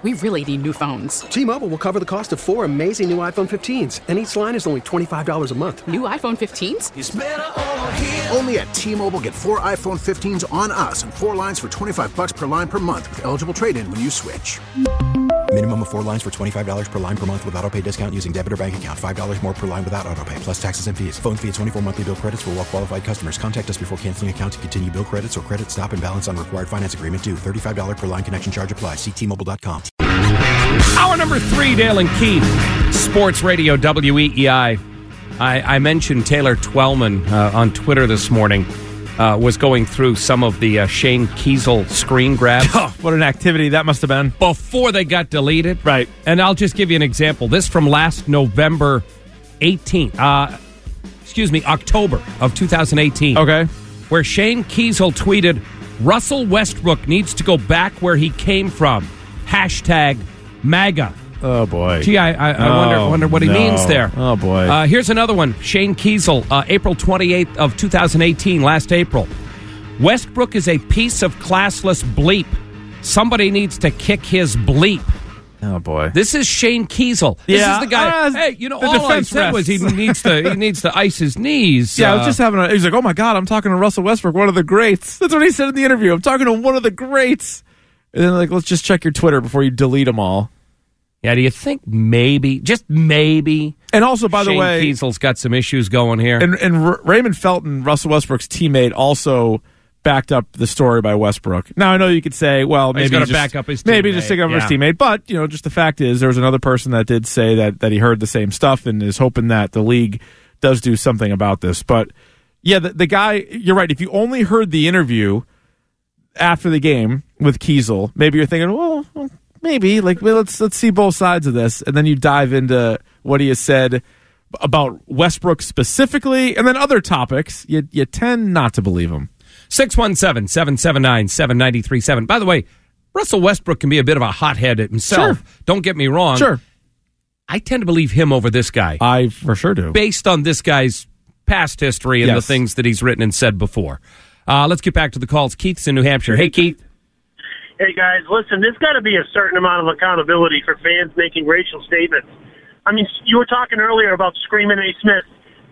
We really need new phones. T-Mobile will cover the cost of 4 amazing new iPhone 15s, and each line is only $25 a month. New iPhone 15s? It's better over here. Only at T-Mobile, get 4 iPhone 15s on us and 4 lines for $25 per line per month with eligible trade-in when you switch. Minimum of 4 lines for $25 per line per month with autopay discount using debit or bank account. $5 more per line without autopay, plus taxes and fees. Phone fee at 24 monthly bill credits for well-qualified customers. Contact us before canceling account to continue bill credits or credit stop and balance on required finance agreement due. $35 per line connection charge applies. See T-Mobile.com. Hour number 3, Dale and Keith, Sports Radio WEEI. I mentioned Taylor Twellman on Twitter this morning. Was going through some of the Shane Kiesel screen grabs. Oh, what an activity that must have been. Before they got deleted. Right. And I'll just give you an example. This from last November 18th. October of 2018. Okay. Where Shane Kiesel tweeted, Russell Westbrook needs to go back where he came from. Hashtag MAGA. Oh, boy. Gee, I wonder what he means there. Oh, boy. Here's another one. Shane Kiesel, April 28th of 2018, last April. Westbrook is a piece of classless bleep. Somebody needs to kick his bleep. Oh, boy. This is Shane Kiesel. This is the guy. Hey, all I said was he needs to ice his knees. Yeah, I was just having he's like, oh, my God, I'm talking to Russell Westbrook, one of the greats. That's what he said in the interview. I'm talking to one of the greats. And then, let's just check your Twitter before you delete them all. Yeah, do you think maybe, just maybe, and also, by the way, Shane Kiesel's got some issues going here? And Raymond Felton, Russell Westbrook's teammate, also backed up the story by Westbrook. Now, I know you could say, well, maybe he's going to back up his teammate. Maybe just stick up his teammate. But, just the fact is, there was another person that did say that he heard the same stuff and is hoping that the league does do something about this. But, yeah, the guy, you're right. If you only heard the interview after the game with Kiesel, maybe you're thinking, well, maybe, let's see both sides of this, and then you dive into what he has said about Westbrook specifically, and then other topics. You tend not to believe him. 617-779-7937. By the way, Russell Westbrook can be a bit of a hothead himself. Sure. Don't get me wrong. Sure. I tend to believe him over this guy. I for sure do. Based on this guy's past history and the things that he's written and said before. Let's get back to the calls. Keith's in New Hampshire. Hey, Keith. Hey, guys, listen, there's got to be a certain amount of accountability for fans making racial statements. I mean, you were talking earlier about Screaming A. Smith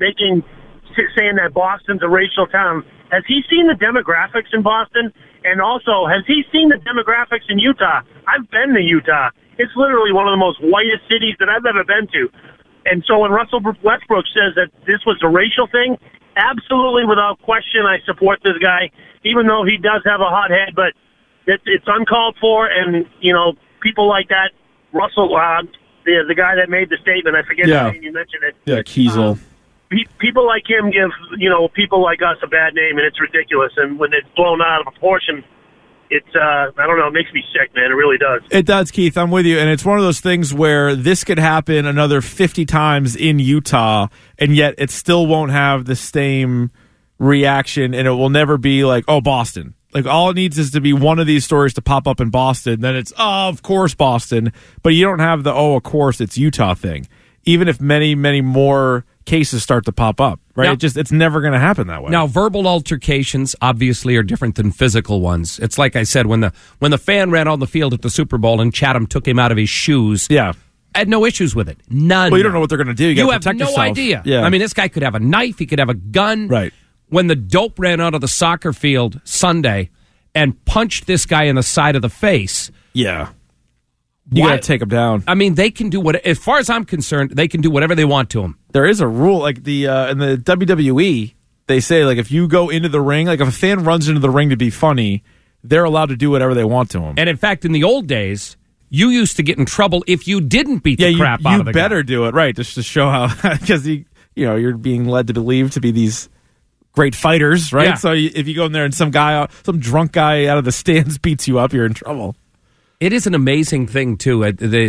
saying that Boston's a racial town. Has he seen the demographics in Boston? And also, has he seen the demographics in Utah? I've been to Utah. It's literally one of the most whitest cities that I've ever been to. And so when Russell Westbrook says that this was a racial thing, absolutely without question, I support this guy, even though he does have a hot head, but it's uncalled for, and, people like that, Russell, the guy that made the statement, I forget his name, you mentioned it. Yeah, Kiesel. People like him give, people like us a bad name, and it's ridiculous, and when it's blown out of proportion, it's, I don't know, it makes me sick, man, it really does. It does, Keith, I'm with you, and it's one of those things where this could happen another 50 times in Utah, and yet it still won't have the same reaction, and it will never be like, oh, Boston. All it needs is to be one of these stories to pop up in Boston. Then it's, oh, of course, Boston. But you don't have the, oh, of course, it's Utah thing. Even if many, many more cases start to pop up, right? Now, it's never going to happen that way. Now, verbal altercations obviously are different than physical ones. It's like I said, when the fan ran on the field at the Super Bowl and Chatham took him out of his shoes. Yeah. I had no issues with it. None. Well, you don't know what they're going to do. You have no idea. Yeah. I mean, this guy could have a knife. He could have a gun. Right. When the dope ran out of the soccer field Sunday and punched this guy in the side of the face. Yeah. You got to take him down. I mean, they can do what, as far as I'm concerned, they can do whatever they want to him. There is a rule, in the WWE, they say, if you go into the ring, if a fan runs into the ring to be funny, they're allowed to do whatever they want to him. And in fact, in the old days, you used to get in trouble if you didn't beat the crap out of the guy. You better do it, right, just to show how, because you're being led to believe to be these great fighters, right? Yeah. So if you go in there and some drunk guy out of the stands beats you up, you're in trouble. It is an amazing thing, too.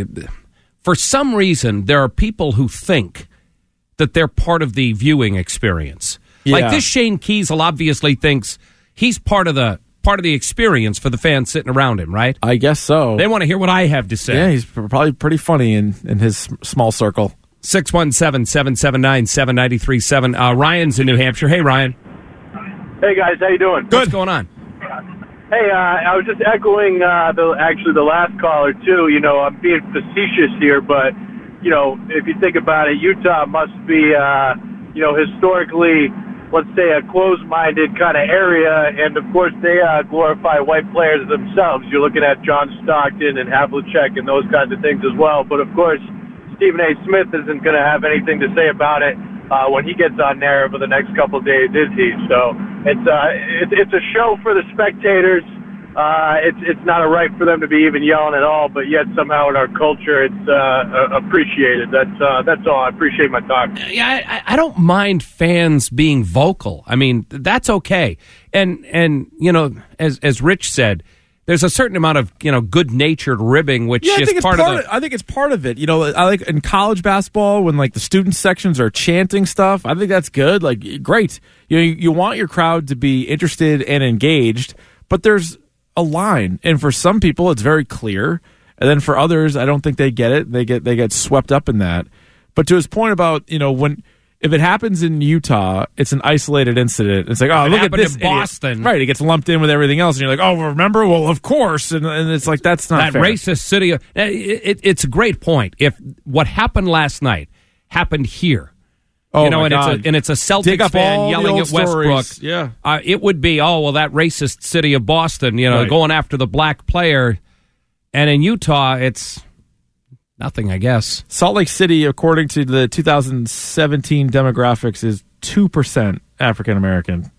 For some reason, there are people who think that they're part of the viewing experience. Yeah. Like this Shane Kiesel obviously thinks he's part of the experience for the fans sitting around him, right? I guess so. They want to hear what I have to say. Yeah, he's probably pretty funny in his small circle. 617-779-7937. Ryan's in New Hampshire. Hey, Ryan. Hey, guys. How you doing? Good. What's going on? Hey, I was just echoing the last caller, too. You know, I'm being facetious here, but, you know, if you think about it, Utah must be, historically, let's say, a closed-minded kind of area, and, of course, they glorify white players themselves. You're looking at John Stockton and Havlicek and those kinds of things as well. But, of course, Stephen A. Smith isn't going to have anything to say about it when he gets on there over the next couple of days, is he? So it's a show for the spectators. It's not a right for them to be even yelling at all, but yet somehow in our culture it's appreciated. That's all. I appreciate my talk. Yeah, I don't mind fans being vocal. I mean, that's okay. And you know, as Rich said, there's a certain amount of, you know, good-natured ribbing, which is part of it. I think it's part of it. You know, I like in college basketball when like the student sections are chanting stuff. I think that's good. Like, great. You know, you want your crowd to be interested and engaged, but there's a line, and for some people it's very clear, and then for others I don't think they get it. They get swept up in that. But to his point about, you know, if it happens in Utah, it's an isolated incident. It's like, oh, look at this in Boston, idiot. Right? It gets lumped in with everything else, and you're like, oh, remember? Well, of course, and it's like that's not that fair. Racist city. It's a great point. If what happened last night happened here. Oh, you know, my and God. it's a Celtics fan yelling at Westbrook. Stories. Yeah, it would be, oh, well, that racist city of Boston, you know, going after the black player. And in Utah, it's nothing, I guess. Salt Lake City, according to the 2017 demographics, is 2% African American.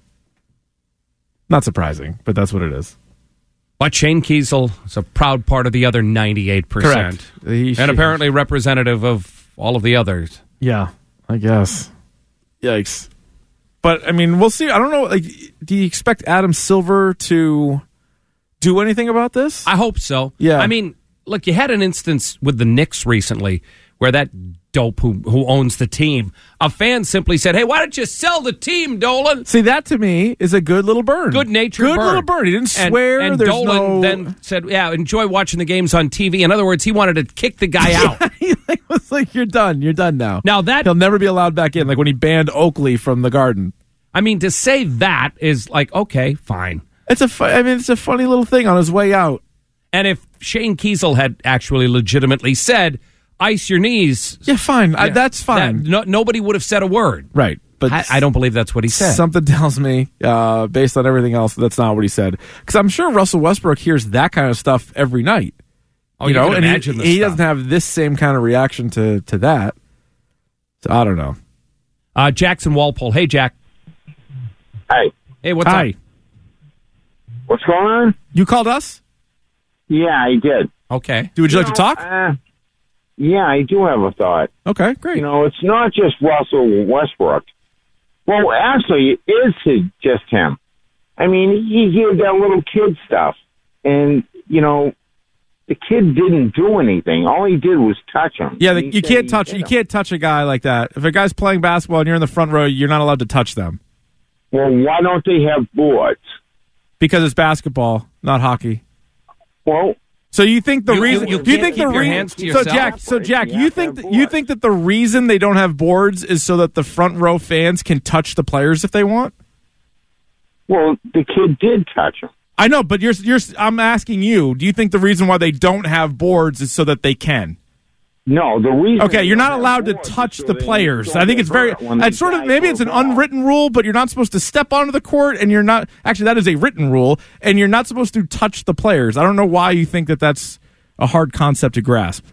Not surprising, but that's what it is. But Shane Kiesel is a proud part of the other 98%. Correct. And apparently representative of all of the others. Yeah. I guess. Yikes. But, I mean, we'll see. I don't know. Like, do you expect Adam Silver to do anything about this? I hope so. Yeah. I mean, look, you had an instance with the Knicks recently where that dope who owns the team, a fan simply said, hey, why don't you sell the team, Dolan? See, that to me is a good little burn. Good-natured burn. Good little burn. He didn't swear. And There's Dolan then said, yeah, enjoy watching the games on TV. In other words, he wanted to kick the guy out. He was like, you're done. You're done now. Now that he'll never be allowed back in, like when he banned Oakley from the Garden. I mean, to say that is like, okay, fine. It's a funny little thing on his way out. And if Shane Kiesel had actually legitimately said, ice your knees. Yeah, fine. Yeah, that's fine. Nobody would have said a word. Right. But I don't believe that's what he said. Something tells me, based on everything else, that's not what he said. Because I'm sure Russell Westbrook hears that kind of stuff every night. Oh, you know, and imagine he doesn't have this same kind of reaction to that. So I don't know. Jackson Walpole. Hey, Jack. Hi. Hey, what's up? What's going on? You called us? Yeah, I did. Okay. Would you like to talk? Yeah, I do have a thought. Okay, great. You know, it's not just Russell Westbrook. Well, actually, it is just him. I mean, he did that little kid stuff. And, you know, the kid didn't do anything. All he did was touch him. Yeah, you can't touch a guy like that. If a guy's playing basketball and you're in the front row, you're not allowed to touch them. Well, why don't they have boards? Because it's basketball, not hockey. Well, so you think the reason? You do you think keep the your reason? hands to yourself? So Jack, you think that the reason they don't have boards is so that the front row fans can touch the players if they want? Well, the kid did touch him. I know, but I'm asking you. Do you think the reason why they don't have boards is so that they can? No, the reason. Okay, you're not allowed to touch the players. I think it's very. It's sort of maybe it's an unwritten rule, but you're not supposed to step onto the court, and you're not. Actually, that is a written rule, and you're not supposed to touch the players. I don't know why you think that that's a hard concept to grasp.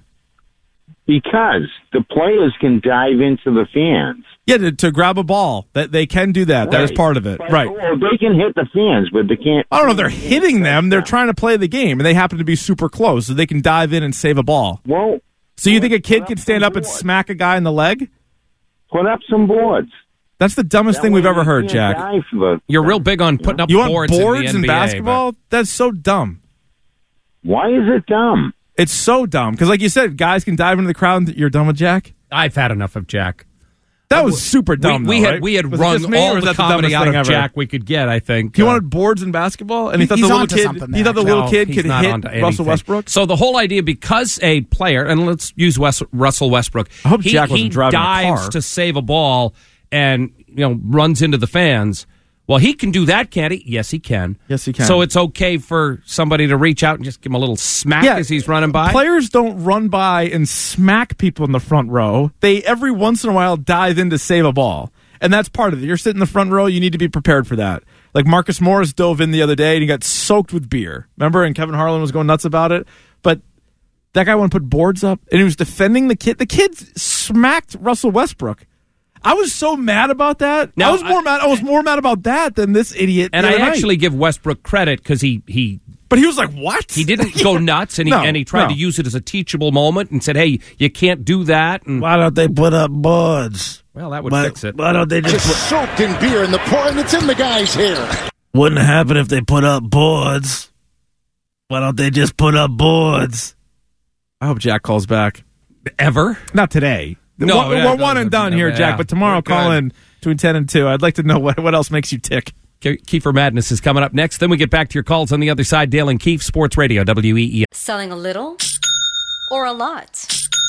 Because the players can dive into the fans. Yeah, to grab a ball. That they can do that. Right. That is part of it. Right. Well, they can hit the fans, but they can't. I don't know if they're hitting them. They're trying to play the game, and they happen to be super close, so they can dive in and save a ball. Well. So you think a kid could stand up and smack a guy in the leg? Put up some boards. That's the dumbest thing we've ever heard, Jack. You're real big on putting up boards in basketball? That's so dumb. Why is it dumb? It's so dumb. Because like you said, guys can dive into the crowd. You're done with Jack? I've had enough of Jack. That was super dumb. We had run all the comedy out of Jack we could get, I think. He wanted boards in basketball, and he thought the little kid could hit Russell Westbrook. So the whole idea, because a player, and let's use Russell Westbrook, I hope Jack wasn't driving a car. He dives to save a ball and runs into the fans. Well, he can do that, can't he? Yes, he can. Yes, he can. So it's okay for somebody to reach out and just give him a little smack as he's running by? Players don't run by and smack people in the front row. They, every once in a while, dive in to save a ball. And that's part of it. You're sitting in the front row, you need to be prepared for that. Like Marcus Morris dove in the other day and he got soaked with beer. Remember? And Kevin Harlan was going nuts about it. But that guy wanted to put boards up and he was defending the kid. The kid smacked Russell Westbrook. I was so mad about that. Now, I was more mad about that than this idiot. And I actually give Westbrook credit because he But he was like, what? He didn't go nuts, and he tried to use it as a teachable moment and said, hey, you can't do that. And why don't they put up boards? Well, that would fix it. Why don't they just soaked in beer and the pouring that's in the guy's hair? Wouldn't happen if they put up boards. Why don't they just put up boards? I hope Jack calls back. Ever? Not today. No, we're one and done here, Jack. But tomorrow, call in between 10 and 2. I'd like to know what else makes you tick. Kiefer Madness is coming up next. Then we get back to your calls on the other side. Dale and Keefe, Sports Radio, WEEI. Selling a little or a lot?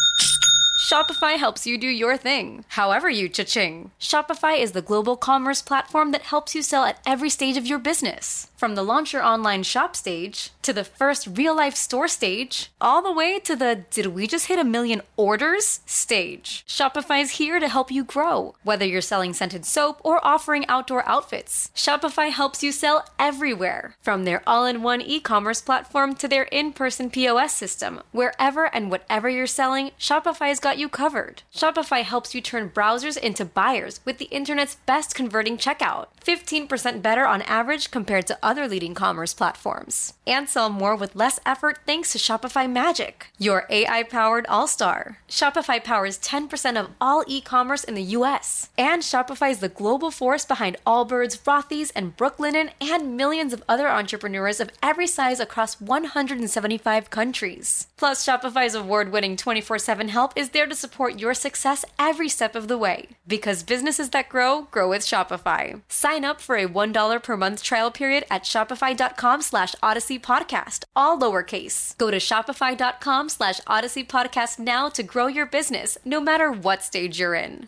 Shopify helps you do your thing, however you cha-ching. Shopify is the global commerce platform that helps you sell at every stage of your business. From the launch your online shop stage, to the first real-life store stage, all the way to the did we just hit 1 million orders stage. Shopify's here to help you grow. Whether you're selling scented soap or offering outdoor outfits, Shopify helps you sell everywhere. From their all-in-one e-commerce platform to their in-person POS system, wherever and whatever you're selling, Shopify's got you covered. Shopify helps you turn browsers into buyers with the internet's best converting checkout. 15% better on average compared to other leading commerce platforms. And sell more with less effort thanks to Shopify Magic, your AI-powered all-star. Shopify powers 10% of all e-commerce in the U.S. And Shopify is the global force behind Allbirds, Rothy's, and Brooklinen, and millions of other entrepreneurs of every size across 175 countries. Plus, Shopify's award-winning 24/7 help is there to support your success every step of the way. Because businesses that grow with Shopify. Sign up for a $1 per month trial period at shopify.com/Odyssey Podcast, all lowercase. Go to shopify.com/Odyssey Podcast now to grow your business, no matter what stage you're in.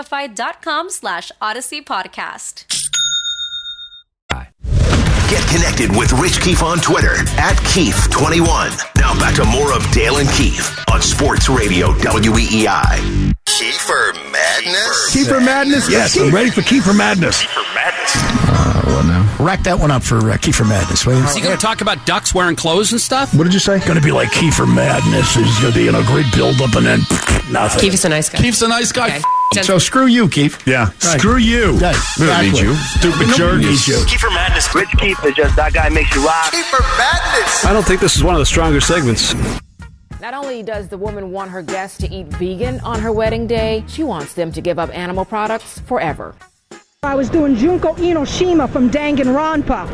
Shopify.com/Odyssey Podcast. Get connected with Rich Keefe on Twitter @Keefe21. Now back to more of Dale and Keefe on Sports Radio WEEI. Kiefer Madness? Kiefer Madness? Yes, I'm ready for Kiefer Madness. Kiefer Madness. What now? Rack that one up for Kiefer Madness, will you? Is he going to talk about ducks wearing clothes and stuff? What did you say? Going to be like Kiefer Madness. It's going to be in a great build-up and then nothing. Keefe is a nice guy. Keefe's a nice guy. Okay. So screw you, Keefe. Yeah. Right. Screw you. Right. We don't need you. Stupid jerk. Needs you. Kiefer Madness. Rich Keefe is just that guy makes you rock. Kiefer Madness. I don't think this is one of the stronger segments. Not only does the woman want her guests to eat vegan on her wedding day, she wants them to give up animal products forever. I was doing Junko Inoshima from Danganronpa.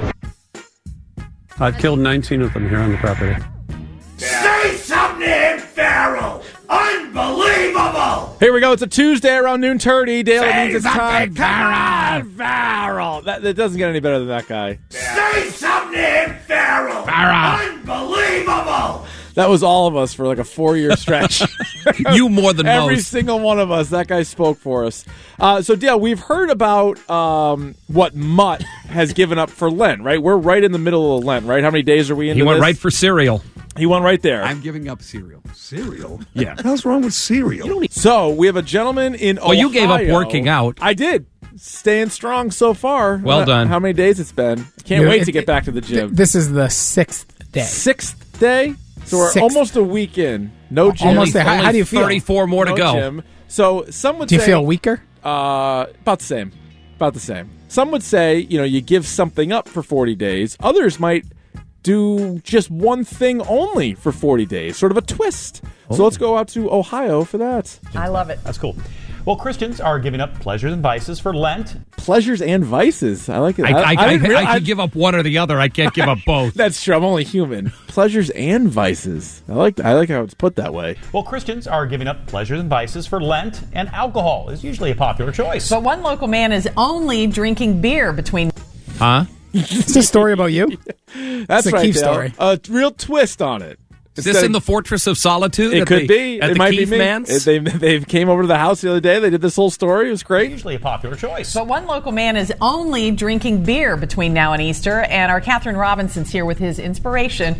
I've killed 19 of them here on the property. Say something to him, Farrell! Unbelievable! Here we go. It's a Tuesday around noon 30. Dale, it means it's time. Farrell! That doesn't get any better than that guy. Say something to him, Farrell! Unbelievable! That was all of us for like a 4-year stretch. You more than Every most. single one of us. That guy spoke for us. So, Dale, we've heard about what Mutt has given up for Lent, right? We're right in the middle of Lent, right? How many days are we into He went this? right for cereal. He went right there. I'm giving up cereal. Cereal? Yeah. What the hell's wrong with cereal? So, we have a gentleman in Ohio. Well, you gave up working out. I did. Staying strong so far. Well done. How many days it's been? Can't wait to get back to the gym. This is the 6th day. 6th day? So we're Sixth. almost a week in. No gym. Almost there. How do you feel? 34 more to No go. gym. So some would Do say... you feel weaker? About the same. About the same. Some would say, you give something up for 40 days. Others might do just one thing only for 40 days. Sort of a twist. So let's go out to Ohio for that. I love it. That's cool. Well, Christians are giving up pleasures and vices for Lent. Pleasures and vices. I like it. I can give up one or the other. I can't give up both. That's true. I'm only human. Pleasures and vices. I like how it's put that way. Well, Christians are giving up pleasures and vices for Lent, and alcohol is usually a popular choice. But one local man is only drinking beer between... Huh? It's a story about you? That's it's a right, Keefe Dale. story. A real twist on it. Is this in the Fortress of Solitude? It could be. At it the might Keith be me. Mans? They came over to the house the other day. They did this whole story. It was great. Usually a popular choice. But one local man is only drinking beer between now and Easter, and our Catherine Robinson's here with his inspiration.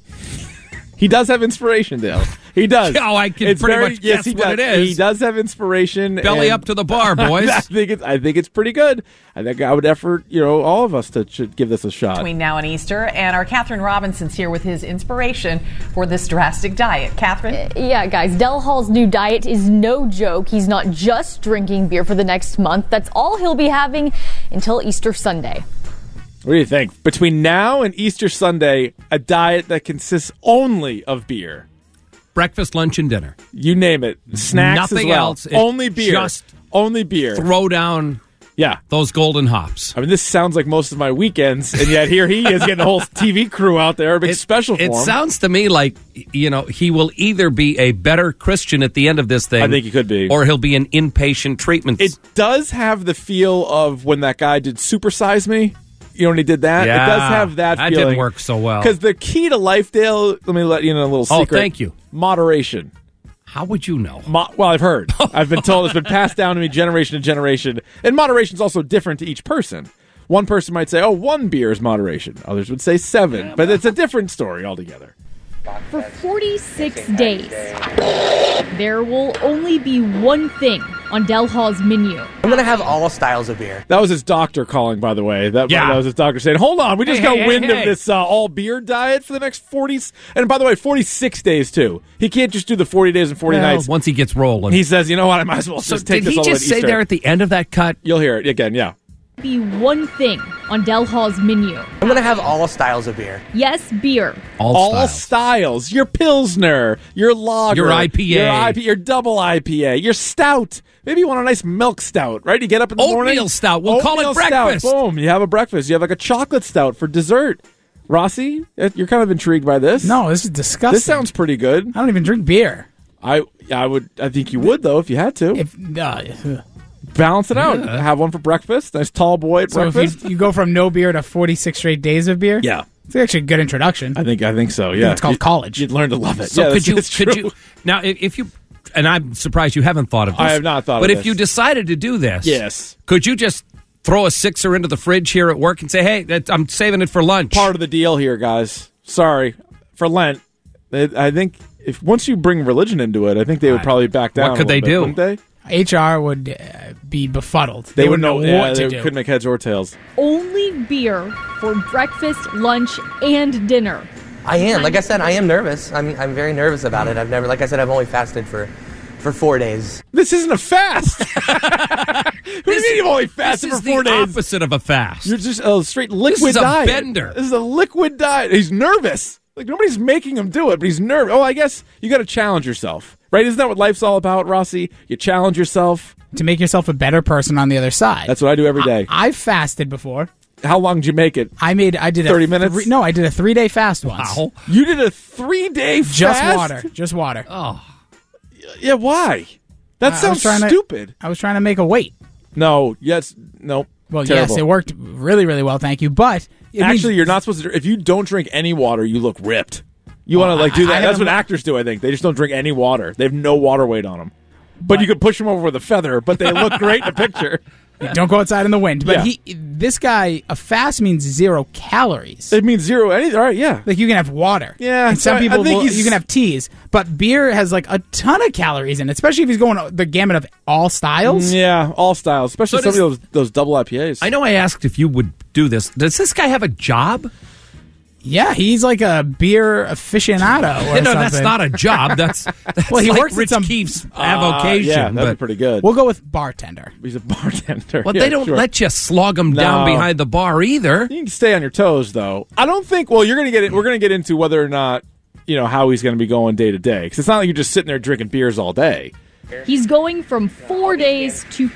He does have inspiration, Dale. He does. Oh, I can pretty much guess what it is. He does have inspiration. Belly up to the bar, boys. I think it's pretty good. I think I would effort, all of us should give this a shot. Between now and Easter, and our Catherine Robinson's here with his inspiration for this drastic diet. Catherine? Yeah, guys, Del Hall's new diet is no joke. He's not just drinking beer for the next month. That's all he'll be having until Easter Sunday. What do you think? Between now and Easter Sunday, a diet that consists only of beer. Breakfast, lunch, and dinner. You name it. Snacks Nothing as well. else. Only beer. Just only beer. Throw down those golden hops. I mean, this sounds like most of my weekends, and yet here he is getting a whole TV crew out there, a big special for him. It sounds to me like, he will either be a better Christian at the end of this thing. I think he could be. Or he'll be an inpatient treatment. It does have the feel of when that guy did Super Size Me. When he did that? Yeah, it does have that feeling. That didn't work so well. Because the key to life, Dale, let me let you know a little secret. Oh, thank you. Moderation. How would you know? Well, I've heard. I've been told. It's been passed down to me generation to generation. And moderation is also different to each person. One person might say, 1 beer is moderation. Others would say 7. But it's a different story altogether. For 46 days, there will only be one thing on Del Hall's menu. I'm going to have all styles of beer. That was his doctor calling, by the way. That was his doctor saying, hold on, we just got wind of this all-beer diet for the next 40... And by the way, 46 days, too. He can't just do the 40 days and 40 nights. Once he gets rolling. He says, you know what, I might as well just take this all the way to Easter. Did he just say there at the end of that cut? You'll hear it again, yeah. Be one thing on Del Hall's menu. I'm going to have all styles of beer. Yes, beer. All styles. Your Pilsner, your lager, your IPA, your double IPA, your stout. Maybe you want a nice milk stout, right? You get up in the morning. Oatmeal stout. We'll call it breakfast. Stout. Boom. You have a breakfast. You have like a chocolate stout for dessert. Rossi, you're kind of intrigued by this? No, this is disgusting. This sounds pretty good. I don't even drink beer. I think you would, though, if you had to. Balance it out. Yeah. Have one for breakfast. Nice tall boy at breakfast. If you go from no beer to 46 straight days of beer? Yeah. It's actually a good introduction. I think so, yeah. It's called college. You'd learn to love it. So yeah, could you now if you, and I'm surprised you haven't thought of this. I have not thought of this. this. But if you decided to do this, yes, could you just throw a 6er into the fridge here at work and say, hey, I'm saving it for lunch? Part of the deal here, guys. Sorry. For Lent, I think if once you bring religion into it, I think they would probably back down. What could they do? Wouldn't they? HR would be befuddled. They wouldn't know what to do. They couldn't make heads or tails. Only beer for breakfast, lunch, and dinner. I am. Like I said, I am nervous. I'm very nervous about it. I've only fasted for 4 days. This isn't a fast. What do you mean you've only fasted for 4 days? This is the opposite of a fast. You're just a straight liquid This is diet. a bender. This is a liquid diet. He's nervous. Like, nobody's making him do it, but he's nervous. Oh, I guess you got to challenge yourself. Right? Isn't that what life's all about, Rossi? You challenge yourself. To make yourself a better person on the other side. That's what I do every day. I've fasted before. How long did you make it? I did 30 minutes? No, I did a 3-day fast once. Wow. You did a 3-day fast? Just water. Oh. Yeah, why? That sounds stupid. I was trying to make a weight. No, yes, no. Well, terrible. yes, it worked really, really well, thank you. But actually, you're not supposed to. If you don't drink any water, you look ripped. You want to do that. That's what actors do, I think. They just don't drink any water. They have no water weight on them. But you could push them over with a feather, but they look great in a picture. Don't go outside in the wind. But this guy, a fast means 0 calories. It means zero anything. All right, yeah. Like you can have water. Yeah. And some people, you can have teas. But beer has like a ton of calories in it, especially if he's going the gamut of all styles. Yeah, all styles. Especially some of those double IPAs. I know I asked if you would do this. Does this guy have a job? Yeah, he's like a beer aficionado or no, something. that's not a job. That's well, he like works Rich at some Keefe's avocation. Yeah, that'd be pretty good. We'll go with bartender. He's a bartender. Well, they don't let you slog him down behind the bar either. You can stay on your toes, though. I don't think. Well, you're going to get it. We're going to get into whether or not how he's going to be going day to day, because it's not like you're just sitting there drinking beers all day. He's going from 4 days to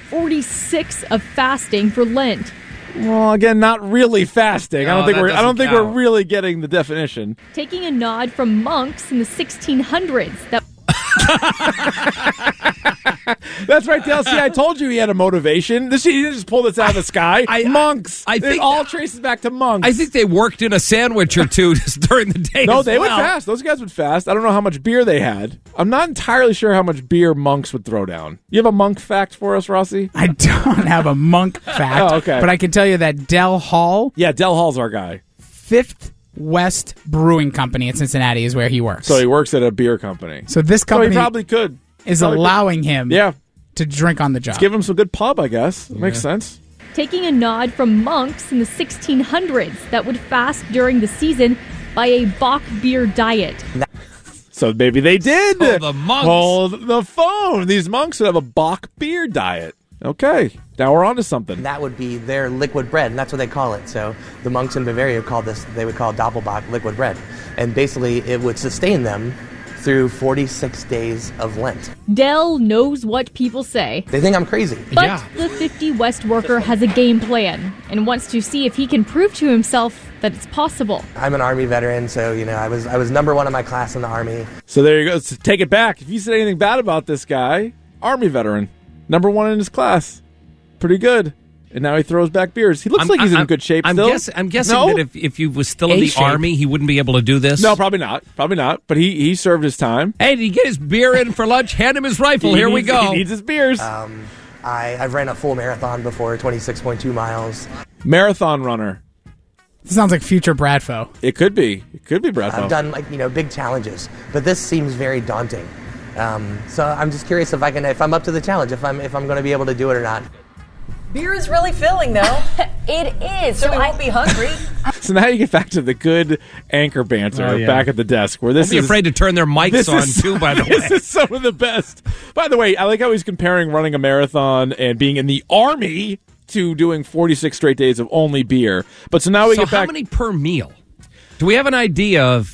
46 of fasting for Lent. Well, again, not really fasting. No, I don't think we're really getting the definition. Taking a nod from monks in the 1600s. That's right, Dale. See, I told you he had a motivation. He didn't just pull this out of the sky. Monks. I think it all traces back to monks. I think they worked in a sandwich or two just during the day. No, as they well. went fast. Those guys went fast. I don't know how much beer they had. I'm not entirely sure how much beer monks would throw down. You have a monk fact for us, Rossi? I don't have a monk fact. Oh, okay. But I can tell you that Del Hall. Yeah, Del Hall's our guy. Fifth West Brewing Company in Cincinnati is where he works. So he works at a beer company. So this company he probably could. is allowing him to drink on the job. Let's give him some good pub, I guess. That makes sense. Taking a nod from monks in the 1600s that would fast during the season by a Bock beer diet. So maybe they did. So the monks. Hold the phone. These monks would have a Bock beer diet. Okay, now we're on to something. That would be their liquid bread, and that's what they call it. So the monks in Bavaria they would call Doppelbock liquid bread. And basically it would sustain them through 46 days of Lent. Dell knows what people say. They think I'm crazy. But the 50 West worker has a game plan and wants to see if he can prove to himself that it's possible. I'm an Army veteran, so, I was number one in my class in the Army. So there you go. So take it back. If you said anything bad about this guy, Army veteran. Number one in his class. Pretty good. And now he throws back beers. He looks like he's in good shape still. I'm guessing that if he was still in the Army, he wouldn't be able to do this. No, probably not. Probably not. But he served his time. Hey, did he get his beer in for lunch? Hand him his rifle. Here we go. He needs his beers. I've ran a full marathon before, 26.2 miles. Marathon runner. This sounds like future Bradfo. It could be. It could be Bradfo. I've done big challenges, but this seems very daunting. So I'm just curious if I'm up to the challenge, if I'm going to be able to do it or not. Beer is really filling, though. It is. So we won't be hungry. So now you get back to the good anchor banter back at the desk. Where this Don't be afraid to turn their mics on, too, by the way. This is some of the best. By the way, I like how he's comparing running a marathon and being in the Army to doing 46 straight days of only beer. But so now we get back. How many per meal? Do we have an idea of,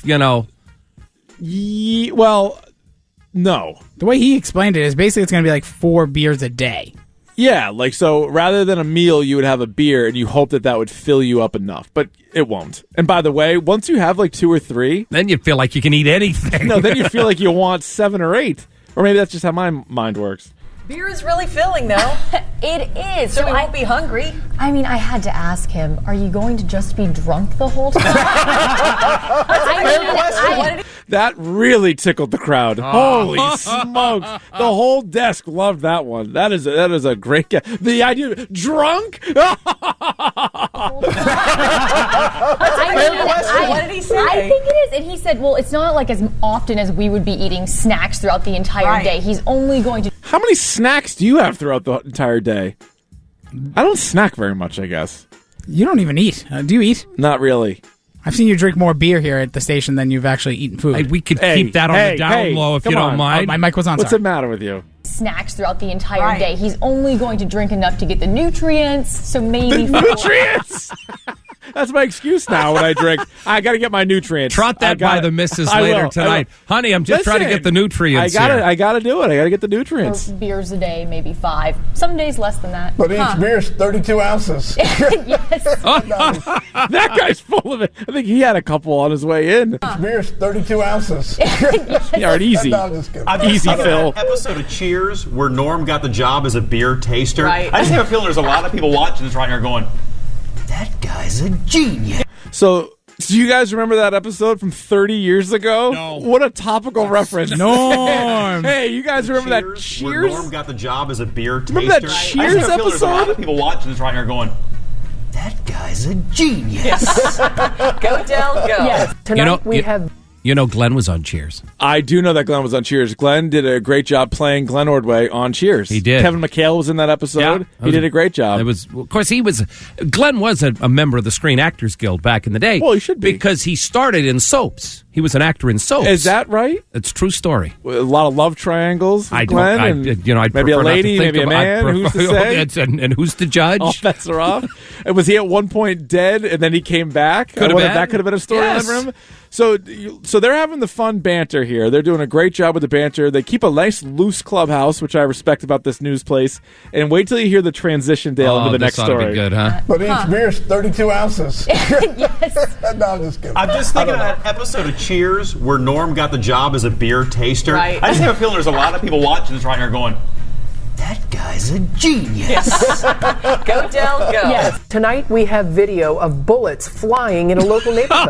Well, no. The way he explained it is basically it's going to be like 4 beers a day. Yeah, so rather than a meal, you would have a beer, and you hope that would fill you up enough. But it won't. And by the way, once you have 2 or 3... Then you feel like you can eat anything. No, then you feel like you want 7 or 8. Or maybe that's just how my mind works. Beer is really filling, though. It is. So we won't be hungry. I mean, I had to ask him, are you going to just be drunk the whole time? That really tickled the crowd. Holy smokes. The whole desk loved that one. That is a great guess. The idea of drunk? What did he say? I think it is. And he said, well, it's not like as often as we would be eating snacks throughout the entire day. He's only going to... How many snacks do you have throughout the entire day? I don't snack very much, I guess. You don't even eat. Do you eat? Not really. I've seen you drink more beer here at the station than you've actually eaten food. Hey, we could keep that on the down low if you don't mind. Oh, my mic was on. What's the matter with you? Snacks throughout the entire day. He's only going to drink enough to get the nutrients, so maybe... The nutrients! That's my excuse now when I drink. I got to get my nutrients. Trot that by the missus later tonight. Honey, I'm just trying to get the nutrients I got to do it. I got to get the nutrients. 4 beers a day, maybe 5. Some days less than that. But each beer's 32 ounces. Yes. That guy's full of it. I think he had a couple on his way in. Each beer's 32 ounces. Yes. Yeah, easy. No, I'm just kidding. Easy, Phil. Episode of Cheers where Norm got the job as a beer taster. Right. I just have a feeling there's a lot of people watching this right now going, that guy's a genius. So, do you guys remember that episode from 30 years ago? No. What a topical reference. Norm. Hey, you guys remember that Cheers? Where Norm got the job as a beer taster. Remember that Cheers I just have a feeling there's a lot episode? of people watching this right now going, that guy's a genius. Go, Del, go. Yes. Tonight we have... Glenn was on Cheers. I do know that Glenn was on Cheers. Glenn did a great job playing Glenn Ordway on Cheers. He did. Kevin McHale was in that episode. Yeah. He did a great job. Of course, Glenn was a member of the Screen Actors Guild back in the day. Well, he should be. Because he started in soaps. He was an actor in soaps. Is that right? It's a true story. A lot of love triangles. I'd Glenn, maybe a lady, maybe a man. Who's to say? And who's to judge? All bets are off. And was he at one point dead and then he came back? Could have been. That could have been a storyline for him. So they're having the fun banter here. They're doing a great job with the banter. They keep a nice loose clubhouse, which I respect about this news place. And wait till you hear the transition, Dale, into the next story. Be good, huh? But each beer's 32 ounces. Yes. No, I'm just kidding. I'm just thinking of that episode of Cheers where Norm got the job as a beer taster. Right. I just have a feeling there's a lot of people watching this right now going, guy's a genius. Go, Del, go. Yes. Tonight we have video of bullets flying in a local neighborhood.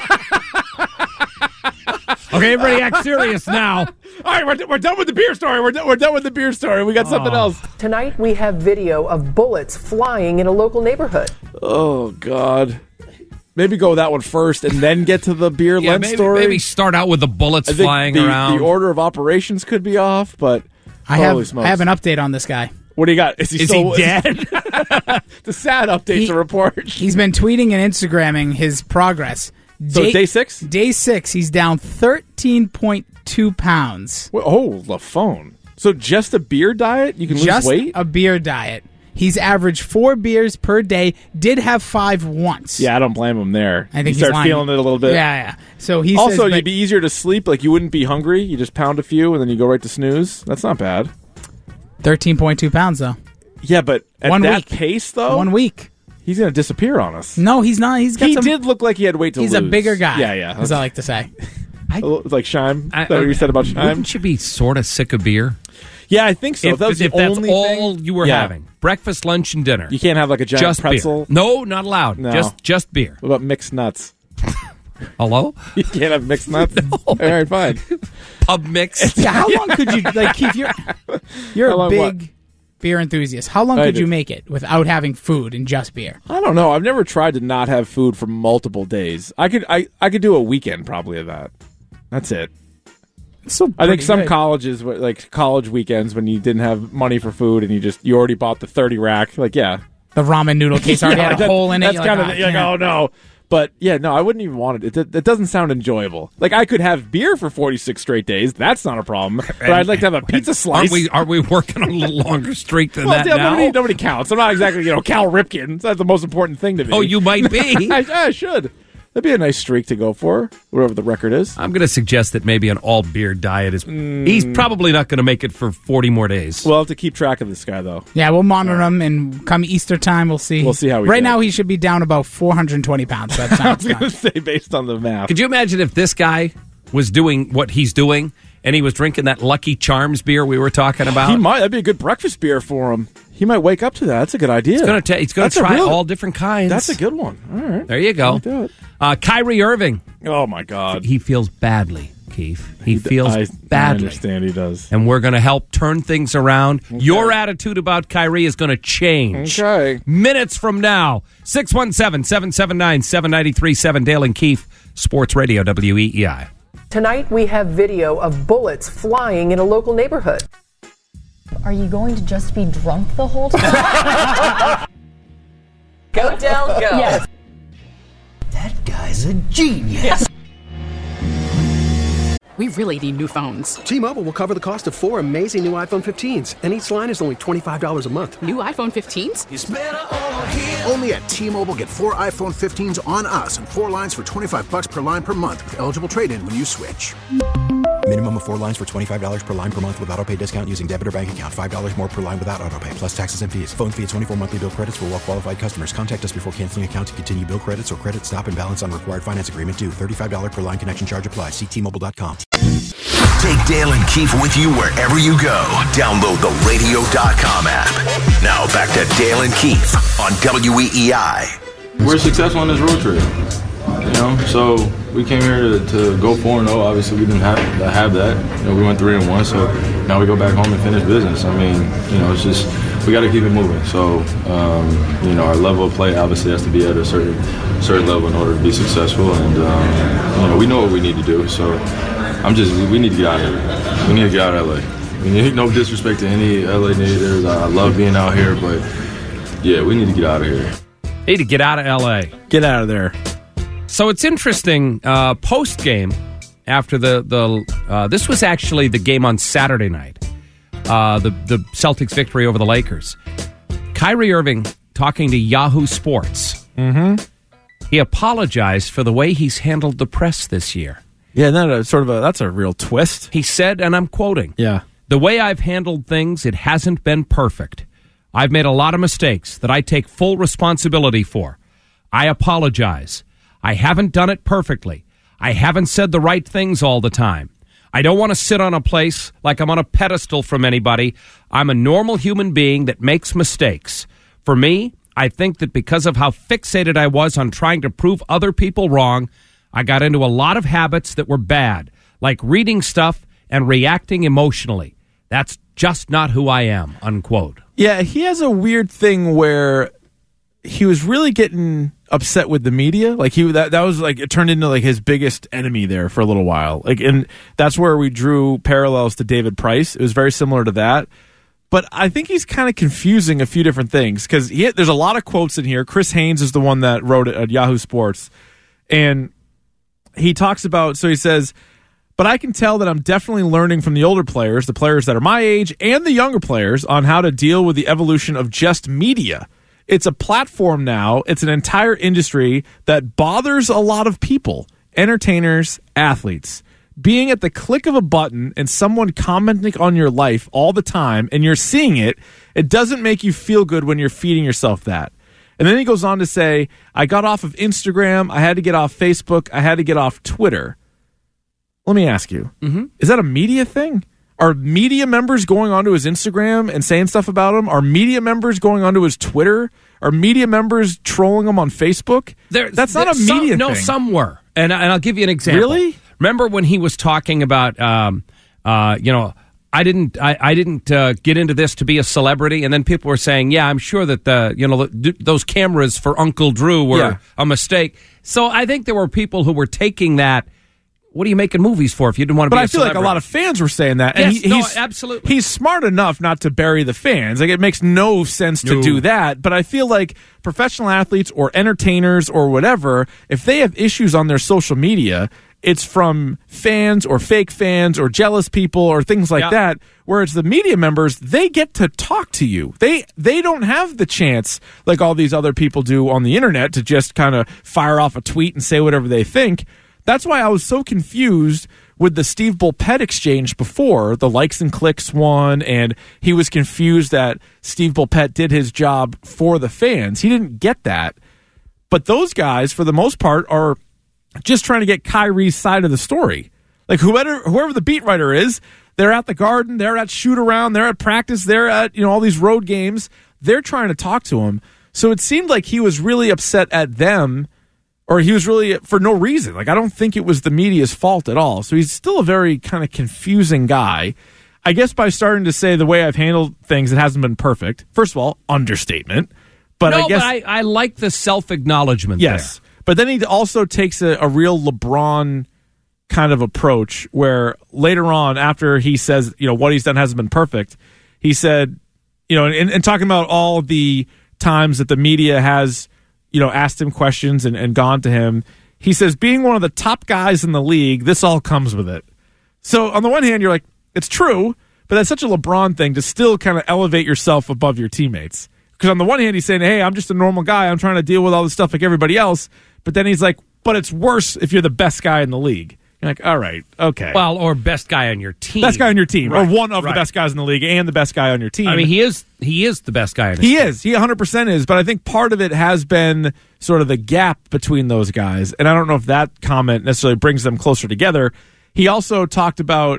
Okay, everybody act serious now. All right, we're done with the beer story. We're done with the beer story. We got something else. Tonight we have video of bullets flying in a local neighborhood. Oh, God. Maybe go with that one first and then get to the beer Lent story. Maybe start out with the bullets flying around. The order of operations could be off, but I have an update on this guy. What do you got? Is he dead? It's a sad update to report. He's been tweeting and Instagramming his progress. So day 6? Day 6, he's down 13.2 pounds. Oh, the phone. So just a beer diet? You can lose weight? Just a beer diet. He's averaged 4 beers per day. Did have 5 once. Yeah, I don't blame him there. I think you he's start lying. feeling it a little bit. Yeah. So he also, says, it'd be easier to sleep. Like, you wouldn't be hungry. You just pound a few, and then you go right to snooze. That's not bad. 13.2 pounds, though. Yeah, but at 1 that week. pace, though? 1 week. He's going to disappear on us. No, he's not. He did look like he had weight to lose. He's a bigger guy. Yeah. As I like to say. Like Shime? Is that what you said about Shime? Wouldn't you be sort of sick of beer? Yeah, I think so. If that's all you were having. Breakfast, lunch, and dinner. You can't have like a giant pretzel? Beer. No, not allowed. No. Just beer. What about mixed nuts? Hello? You can't have mixed nuts? No. All right, fine. Pub mix? Yeah, how long could you, Keith, you're a big beer enthusiast. How long could you make it without having food and just beer? I don't know. I've never tried to not have food for multiple days. I could do a weekend probably of that. That's it. I think some colleges, like college weekends, when you didn't have money for food and you already bought the 30 rack, like, yeah. The ramen noodle case already had a hole in it. That's kind of like, oh no. But yeah, no, I wouldn't even want it. It doesn't sound enjoyable. Like, I could have beer for 46 straight days. That's not a problem. But I'd like to have a pizza slice. Are we working on a little longer streak than that now? Nobody counts. I'm not exactly, Cal Ripken. That's the most important thing to me. Oh, you might be. I should. That'd be a nice streak to go for, whatever the record is. I'm going to suggest that maybe an all-beer diet is... He's probably not going to make it for 40 more days. We'll have to keep track of this guy, though. Yeah, we'll monitor him, and come Easter time, we'll see. We'll see how we Right now, he should be down about 420 pounds. That I was going to say, based on the math. Could you imagine if this guy was doing what he's doing, and he was drinking that Lucky Charms beer we were talking about? He might. That'd be a good breakfast beer for him. He might wake up to that. That's a good idea. He's going to try all different kinds. That's a good one. All right. There you go. Kyrie Irving. Oh, my God. He feels badly, Keith. He feels badly. I understand he does. And we're going to help turn things around. Okay. Your attitude about Kyrie is going to change. Okay. Minutes from now. 617-779-7937. Dale and Keith, Sports Radio, WEEI. Tonight we have video of bullets flying in a local neighborhood. Are you going to just be drunk the whole time? Go, Del, go. Yes. That guy's a genius. We really need new phones. T-Mobile will cover the cost of 4 amazing new iPhone 15s, and each line is only $25 a month. New iPhone 15s? It's better over here. Only at T-Mobile, get 4 iPhone 15s on us and 4 lines for $25 per line per month with eligible trade-in when you switch. Minimum of 4 lines for $25 per line per month with autopay discount using debit or bank account. $5 more per line without autopay, plus taxes and fees. Phone fee at 24 monthly bill credits for well-qualified customers. Contact us before canceling account to continue bill credits or credit stop and balance on required finance agreement due. $35 per line connection charge applies. See T-Mobile.com. Take Dale and Keith with you wherever you go. Download the radio.com app. Now back to Dale and Keith on WEEI. We're successful on this road trip. So we came here to go 4-0. Obviously, we didn't have that. We went 3-1. So now we go back home and finish business. I mean, it's just we got to keep it moving. So our level of play obviously has to be at a certain level in order to be successful. And we know what we need to do. So we need to get out of here. We need to get out of LA. We need no disrespect to any LA natives. I love being out here, but yeah, we need to get out of here. Need to get out of LA. Get out of there. So it's interesting, post-game, after this was actually the game on Saturday night, the Celtics victory over the Lakers. Kyrie Irving talking to Yahoo Sports. Mm-hmm. He apologized for the way he's handled the press this year. Yeah, that's a real twist. He said, and I'm quoting, "Yeah, the way I've handled things, it hasn't been perfect. I've made a lot of mistakes that I take full responsibility for. I apologize. I haven't done it perfectly. I haven't said the right things all the time. I don't want to sit on a place like I'm on a pedestal from anybody. I'm a normal human being that makes mistakes. For me, I think that because of how fixated I was on trying to prove other people wrong, I got into a lot of habits that were bad, like reading stuff and reacting emotionally. That's just not who I am, unquote. Yeah, he has a weird thing where he was really getting upset with the media. Like that was like it turned into like his biggest enemy there for a little while. Like, and that's where we drew parallels to David Price. It was very similar to that. But I think he's kind of confusing a few different things because there's a lot of quotes in here. Chris Haynes is the one that wrote it at Yahoo Sports, and he talks about. So he says, "But I can tell that I'm definitely learning from the older players, the players that are my age, and the younger players on how to deal with the evolution of just media. It's a platform now. It's an entire industry that bothers a lot of people, entertainers, athletes. Being at the click of a button and someone commenting on your life all the time and you're seeing it, it doesn't make you feel good when you're feeding yourself that." And then he goes on to say, "I got off of Instagram. I had to get off Facebook. I had to get off Twitter." Let me ask you, is that a media thing? Are media members going onto his Instagram and saying stuff about him? Are media members going onto his Twitter? Are media members trolling him on Facebook? That's not a media thing. No, some were. And I'll give you an example. Really? Remember when he was talking about, I didn't get into this to be a celebrity, and then people were saying, "Yeah, I'm sure that those cameras for Uncle Drew were a mistake." So I think there were people who were taking that. What are you making movies for if you didn't want to be a celebrity? But I feel like a lot of fans were saying that. And Yes, absolutely. He's smart enough not to bury the fans. Like, it makes no sense to do that. But I feel like professional athletes or entertainers or whatever, if they have issues on their social media, it's from fans or fake fans or jealous people or things like that. Whereas the media members, they get to talk to you. They don't have the chance, like all these other people do on the internet, to just kind of fire off a tweet and say whatever they think. That's why I was so confused with the Steve Bulpett exchange before, the likes and clicks one, and he was confused that Steve Bulpett did his job for the fans. He didn't get that. But those guys, for the most part, are just trying to get Kyrie's side of the story. Like, whoever the beat writer is, they're at the Garden, they're at shoot-around, they're at practice, they're at all these road games. They're trying to talk to him. So it seemed like he was really upset at them, or he was really for no reason. Like, I don't think it was the media's fault at all. So he's still a very kind of confusing guy. I guess by starting to say the way I've handled things, it hasn't been perfect. First of all, understatement. But I like the self-acknowledgement there. But then he also takes a real LeBron kind of approach where later on, after he says, what he's done hasn't been perfect, he said, and talking about all the times that the media has asked him questions and gone to him. He says, being one of the top guys in the league, this all comes with it. So on the one hand, you're like, it's true, but that's such a LeBron thing to still kind of elevate yourself above your teammates. Because on the one hand, he's saying, hey, I'm just a normal guy. I'm trying to deal with all this stuff like everybody else. But then he's like, but it's worse if you're the best guy in the league. You're like, all right, okay. Well, or best guy on your team. Best guy on your team, right, or one of the best guys in the league and the best guy on your team. I mean, he is the best guy on his team. He is. He 100% is. But I think part of it has been sort of the gap between those guys. And I don't know if that comment necessarily brings them closer together. He also talked about,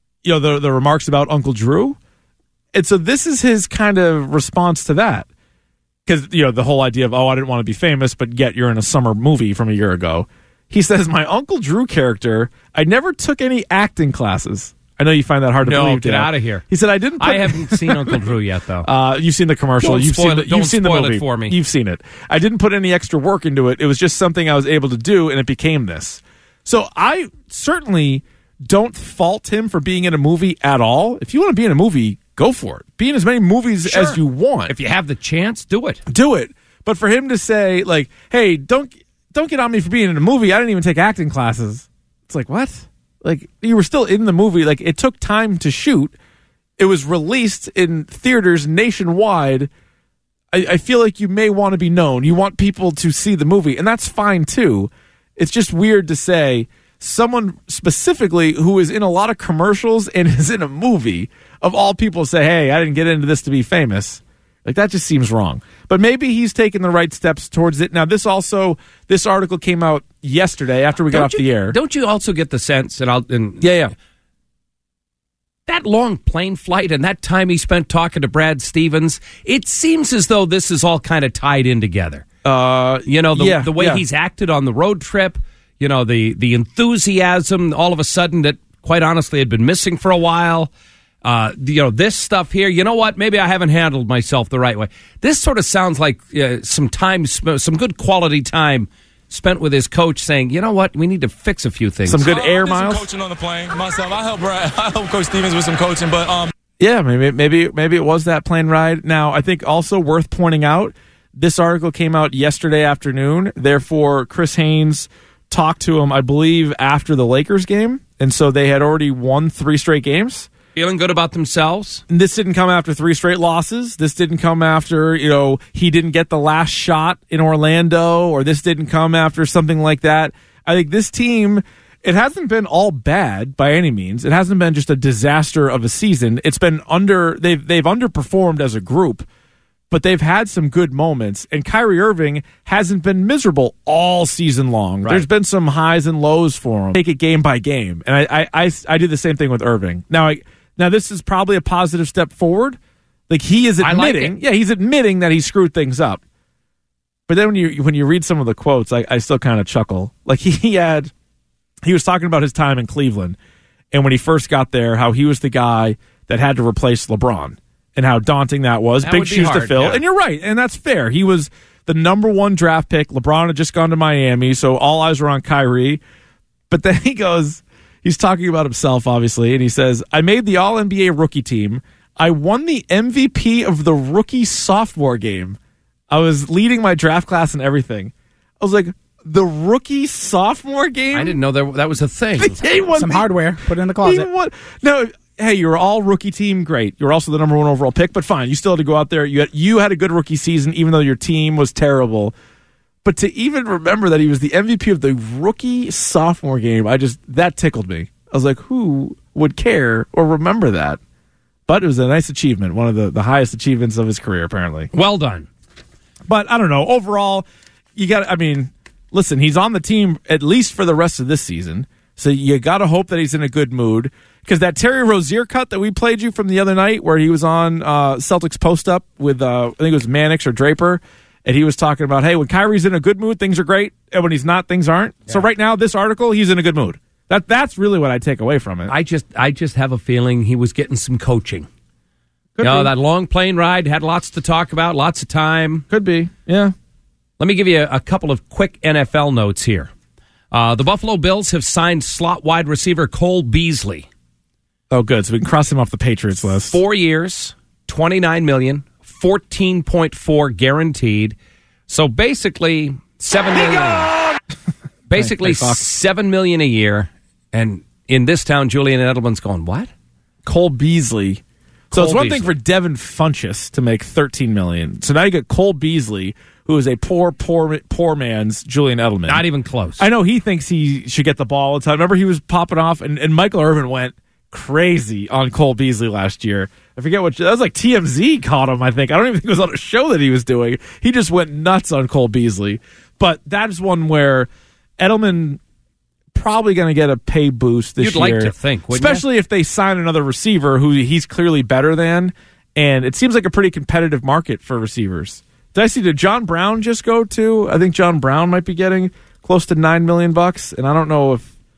the remarks about Uncle Drew. And so this is his kind of response to that. Because, the whole idea of, I didn't want to be famous, but yet you're in a summer movie from a year ago. He says, my Uncle Drew character, I never took any acting classes. I know you find that hard to believe. No, get out of here. He said, I haven't seen Uncle Drew yet, though. You've seen the commercial. Don't You've spoil seen the movie. It for me. You've seen it. I didn't put any extra work into it. It was just something I was able to do, and it became this. So I certainly don't fault him for being in a movie at all. If you want to be in a movie, go for it. Be in as many movies as you want. If you have the chance, do it. Do it. But for him to say, like, hey, don't get on me for being in a movie. I didn't even take acting classes. It's like, what? Like, you were still in the movie. Like, it took time to shoot. It was released in theaters nationwide. I feel like you may want to be known. You want people to see the movie, and that's fine, too. It's just weird to say someone specifically who is in a lot of commercials and is in a movie, of all people, say, hey, I didn't get into this to be famous. Like, that just seems wrong. But maybe he's taking the right steps towards it. Now, this article came out yesterday after we got off the air. Don't you also get the sense, that long plane flight and that time he spent talking to Brad Stevens, it seems as though this is all kind of tied in together. The way he's acted on the road trip, the enthusiasm all of a sudden that, quite honestly, had been missing for a while. This stuff here, you know what? Maybe I haven't handled myself the right way. This sort of sounds like some good quality time spent with his coach saying, you know what? We need to fix a few things. Some good air miles. Some coaching on the plane myself. I help Coach Stevens with some coaching, but yeah, maybe it was that plane ride. Now, I think also worth pointing out, this article came out yesterday afternoon. Therefore, Chris Haynes talked to him, I believe, after the Lakers game, and so they had already won 3 straight games. Feeling good about themselves. And this didn't come after 3 straight losses. This didn't come after, he didn't get the last shot in Orlando, or this didn't come after something like that. I think this team, it hasn't been all bad by any means. It hasn't been just a disaster of a season. It's been they've underperformed as a group, but they've had some good moments. And Kyrie Irving hasn't been miserable all season long. Right. There's been some highs and lows for him. Take it game by game. And I do the same thing with Irving. Now, this is probably a positive step forward. Like, he is admitting, he's admitting that he screwed things up. But then when you read some of the quotes, I still kind of chuckle. Like, he was talking about his time in Cleveland, and when he first got there, how he was the guy that had to replace LeBron, and how daunting that was. Big shoes to fill. Yeah. And you're right, and that's fair. He was the number 1 draft pick. LeBron had just gone to Miami, so all eyes were on Kyrie. But then he's talking about himself, obviously, and he says, I made the All-NBA rookie team. I won the MVP of the rookie sophomore game. I was leading my draft class and everything. I was like, the rookie sophomore game? I didn't know that was a thing. Some hardware. Put it in the closet. No, hey, you were all rookie team, great. You were also the number 1 overall pick, but fine. You still had to go out there. You had a good rookie season, even though your team was terrible. But to even remember that he was the MVP of the rookie sophomore game, that tickled me. I was like, who would care or remember that? But it was a nice achievement, one of the highest achievements of his career, apparently. Well done. But I don't know. Overall, listen, he's on the team at least for the rest of this season. So you got to hope that he's in a good mood. Because that Terry Rozier cut that we played you from the other night, where he was on Celtics Post-Up with, I think it was Mannix or Draper, and he was talking about, hey, when Kyrie's in a good mood, things are great, and when he's not, things aren't. Yeah. So right now, this article, he's in a good mood. That's really what I take away from it. I just have a feeling he was getting some coaching. Could be. That long plane ride had lots to talk about, lots of time. Could be, yeah. Let me give you a couple of quick NFL notes here. The Buffalo Bills have signed slot wide receiver Cole Beasley. Oh, good. So we can cross him off the Patriots list. 4 years, $29 million, 14.4 guaranteed. So basically, $7 million. Basically, $7 million a year. And in this town, Julian Edelman's going, what? Cole Beasley. So it's one thing for Devin Funchess to make $13 million. So now you get Cole Beasley, who is a poor man's Julian Edelman. Not even close. I know he thinks he should get the ball all the time. Remember, he was popping off, and Michael Irvin went crazy on Cole Beasley last year. I forget that was like TMZ caught him, I think. I don't even think it was on a show that he was doing. He just went nuts on Cole Beasley. But that is one where Edelman probably going to get a pay boost this year. You'd like to think, wouldn't especially you? If they sign another receiver who he's clearly better than. And it seems like a pretty competitive market for receivers. Did John Brown just go to? I think John Brown might be getting close to $9 million, and I don't know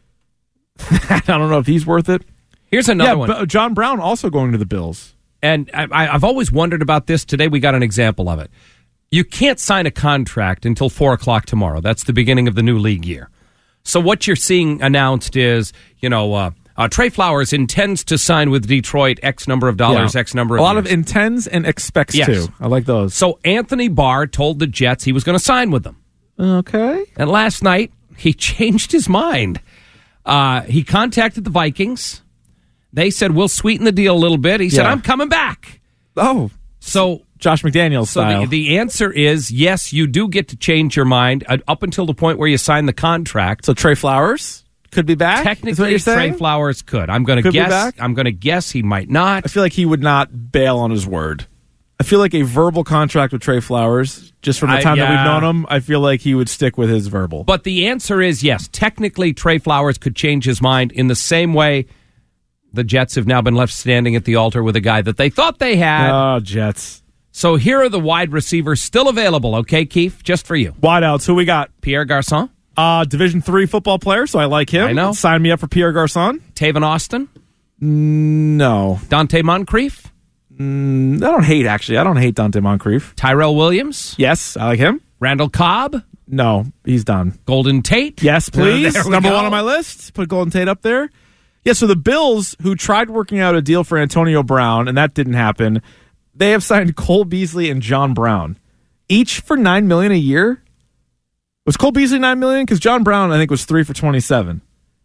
if he's worth it. Here's another one. But John Brown also going to the Bills. And I've always wondered about this. Today we got an example of it. You can't sign a contract until 4 o'clock tomorrow. That's the beginning of the new league year. So what you're seeing announced is, Trey Flowers intends to sign with Detroit X number of dollars, X number of years. A lot years. of intends and expects to. I like those. So Anthony Barr told the Jets he was going to sign with them. Okay. And last night, he changed his mind. He contacted the Vikings. They said, we'll sweeten the deal a little bit. He said, I'm coming back. Oh. So Josh McDaniels style. So the answer is, yes, you do get to change your mind up until the point where you sign the contract. So Trey Flowers could be back? Technically, Trey Flowers could. I'm going to guess he might not. I feel like he would not bail on his word. I feel like a verbal contract with Trey Flowers, just from the time that we've known him, I feel like he would stick with his verbal. But the answer is yes. Technically, Trey Flowers could change his mind in the same way the Jets have now been left standing at the altar with a guy that they thought they had. Oh, Jets. So here are the wide receivers still available, okay, Keith? Just for you. Wideouts, who we got? Pierre Garçon. Division III football player, so I like him. I know. Sign me up for Pierre Garçon. Taven Austin. No. Dante Moncrief. I don't hate, actually. I don't hate Dante Moncrief. Tyrell Williams. Yes, I like him. Randall Cobb. No, he's done. Golden Tate. Yes, please. Number go. 1 on my list. Put Golden Tate up there. Yeah, so the Bills, who tried working out a deal for Antonio Brown, and that didn't happen, they have signed Cole Beasley and John Brown, each for $9 million a year. Was Cole Beasley $9 million? Because John Brown, I think, was 3 for $27.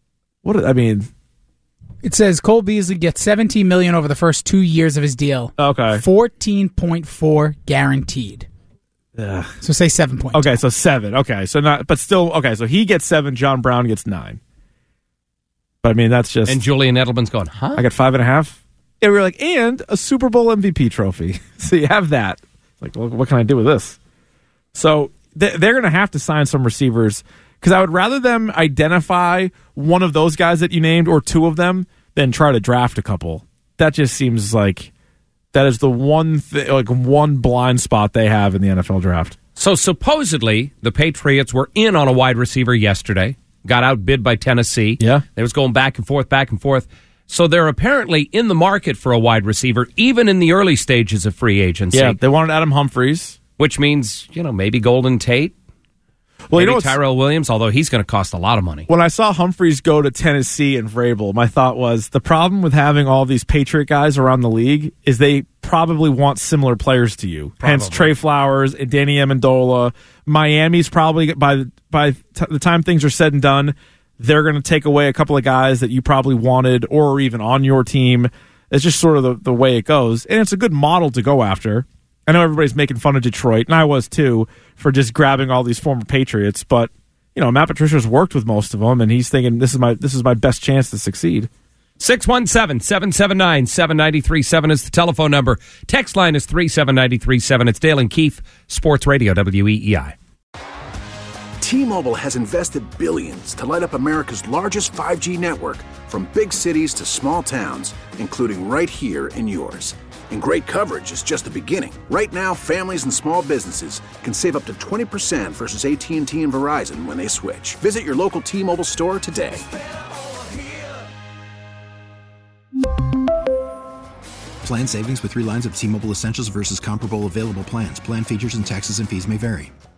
It says Cole Beasley gets $17 million over the first 2 years of his deal. Okay. 14.4 guaranteed. Ugh. So say 7.2. Okay, so 7. Okay, so not, but still, okay, so he gets 7, John Brown gets 9. But I mean, that's just. And Julian Edelman's going, huh? I got 5.5. Yeah, we were like, and a Super Bowl MVP trophy. So you have that. Like, well, what can I do with this? So they're going to have to sign some receivers because I would rather them identify one of those guys that you named or 2 of them than try to draft a couple. That just seems like that is the one one blind spot they have in the NFL draft. So supposedly the Patriots were in on a wide receiver yesterday, got outbid by Tennessee. Yeah. They was going back and forth. So they're apparently in the market for a wide receiver, even in the early stages of free agency. Yeah, they wanted Adam Humphries. Which means, maybe Golden Tate. Well, maybe Tyrell Williams, although he's going to cost a lot of money. When I saw Humphries go to Tennessee and Vrabel, my thought was the problem with having all these Patriot guys around the league is they probably want similar players to you. Probably. Hence Trey Flowers and Danny Amendola. Miami's probably, by the time things are said and done, they're going to take away a couple of guys that you probably wanted or even on your team. It's just sort of the way it goes. And it's a good model to go after. I know everybody's making fun of Detroit, and I was too, for just grabbing all these former Patriots. But, Matt Patricia's worked with most of them, and he's thinking this is my best chance to succeed. 617-779-7937 is the telephone number. Text line is 37937. It's Dale and Keith, Sports Radio, WEEI. T-Mobile has invested billions to light up America's largest 5G network, from big cities to small towns, including right here in yours. And great coverage is just the beginning. Right now, families and small businesses can save up to 20% versus AT&T and Verizon when they switch. Visit your local T-Mobile store today. Plan savings with 3 lines of T-Mobile Essentials versus comparable available plans. Plan features and taxes and fees may vary.